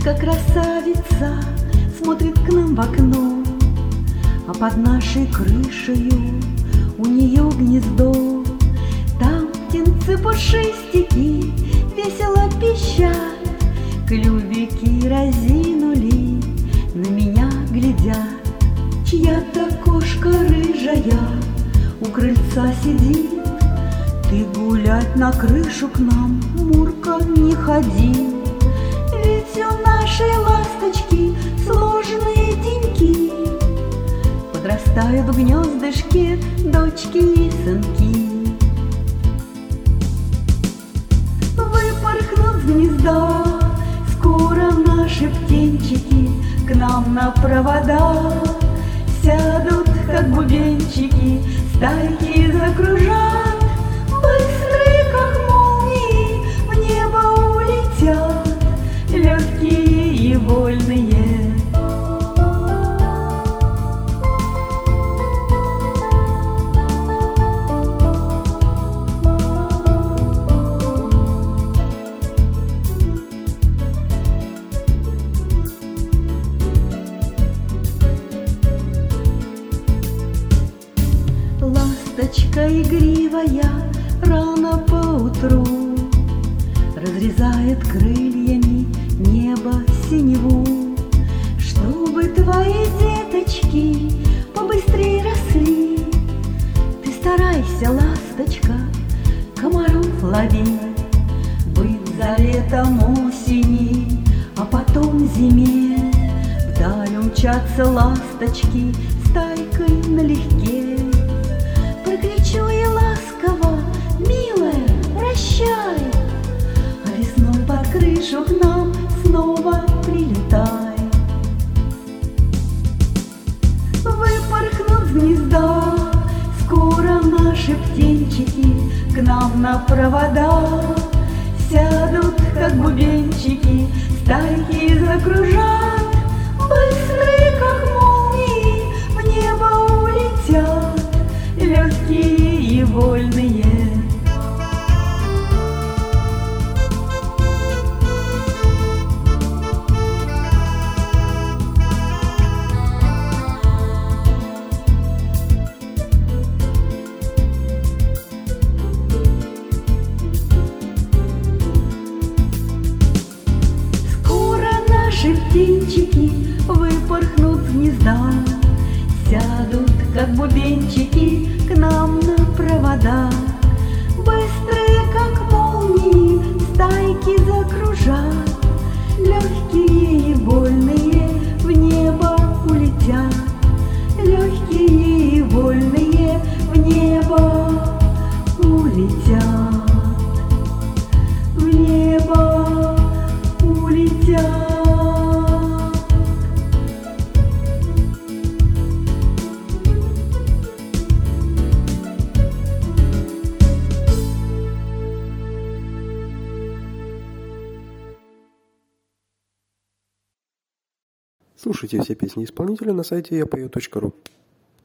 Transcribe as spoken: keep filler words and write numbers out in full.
красавица смотрит к нам в окно, а под нашей крышею у нее гнездо. Там птенцы пушистики весело пищат, клювики разинули, на меня глядят. Чья-то кошка рыжая у крыльца сидит. Ты гулять на крышу к нам, Мурка, не ходи. Ведь у нашей ласточки сложные деньки, подрастают в гнездышке дочки и сынки. Выпорхнут с гнезда скоро наши птенчики, к нам на провода сядут, как бубенчики, стайки закружат. Быстрые, как молнии, в небо улетят, легкие и вольные. Ласточка игривая рано поутру разрезает крыльями небо синеву. Чтобы твои деточки побыстрее росли, ты старайся, ласточка, комаров лови. Быть за летом осени, а потом зиме вдаль умчатся ласточки стайкой налегке. Прокричу ей ласково: милая, прощай, а весной под крышу к нам снова прилетай. Выпорхнут с гнезда скоро наши птенчики, к нам на провода сядут, как бубенчики, стайки закружат. Быстрые, как молнии, в небо улетят, легкие и вольные. Скоро наши птенчики выпорхнут с гнезда, сядут, как бубенчики, к нам на провода. Быстрые, как молнии, стайки закружат, легкие и вольные в небо улетят, легкие и вольные в небо улетят, в небо улетят. Слушайте все песни исполнителя на сайте я пою точка ру.